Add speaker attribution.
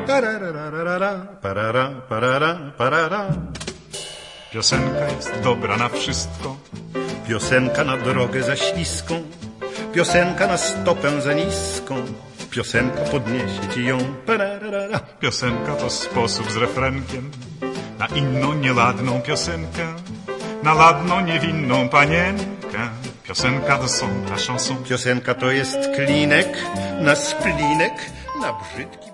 Speaker 1: Parararara, parara, parara, parara.
Speaker 2: Piosenka jest dobra na wszystko.
Speaker 1: Piosenka na drogę za śliską, piosenka na stopę za niską, piosenka podniesie ci ją. Pararara.
Speaker 2: Piosenka to sposób z refrenkiem na inną nieladną piosenkę, na ladną niewinną panienkę. Piosenka to są na chanson.
Speaker 1: Piosenka to jest klinek na splinek, na brzydki